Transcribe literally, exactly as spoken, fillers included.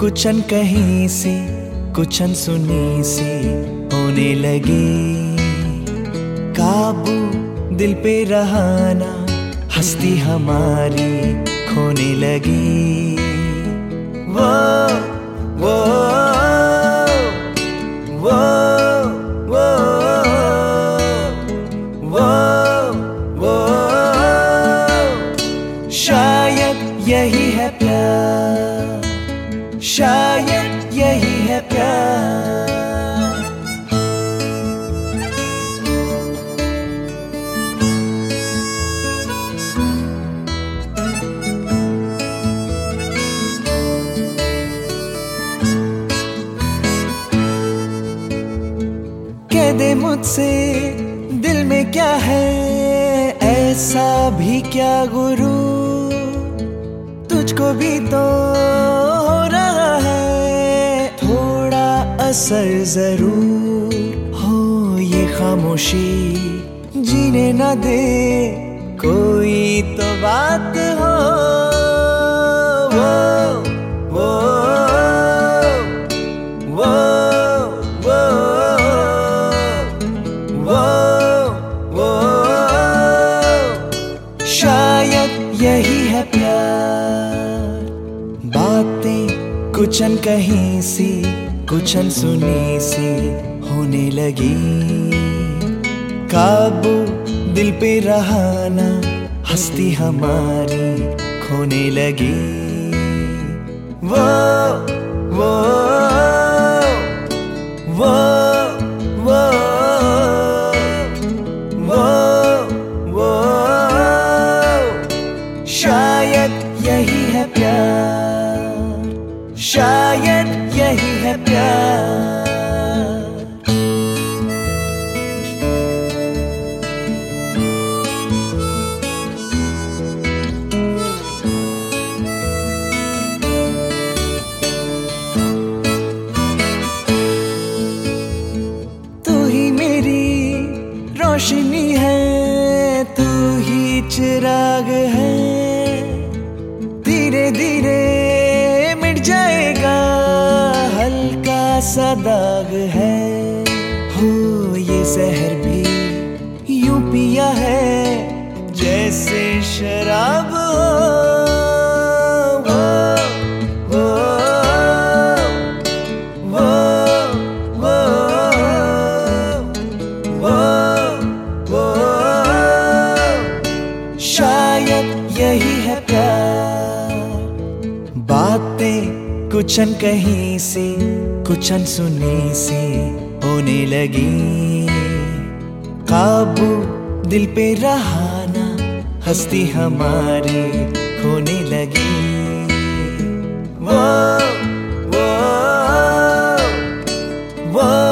कुछ अनकही सी कुछ अनसुनी सी होने लगी, काबू दिल पे रहाना हस्ती हमारी खोने लगी। वो वो वो वो वो वो शायद यही है प्यार, शायद यही है प्यार। कह दे मुझसे दिल में क्या है, ऐसा भी क्या गुरु, तुझको भी तो हो रहा है थोड़ा असर जरूर। हो ये खामोशी जीने ना दे, कोई तो बात हो। वो वो वो वो वो वो शायद यही है प्यार। बातें कुछ अनकही सी कुछ अनसुनी सी होने लगी, काबू दिल पे रहाना हस्ती हमारी खोने लगी। वो वो वो वो वो वो शायद यही है प्यार, शायद यही है प्यार। तू ही मेरी रोशनी है, तू ही चिराग है, धीरे धीरे मिट जाएगा हल्का सा दाग है। हो ये जहर भी यूं पिया है जैसे शराब हो। वो वो वो वो वो शायद यही है प्यार। बातें कुछ अनकही सी कुछ अनसुनी सी होने लगी, काबू दिल पे रहाना हस्ती हमारी खोने लगी। वो वो वो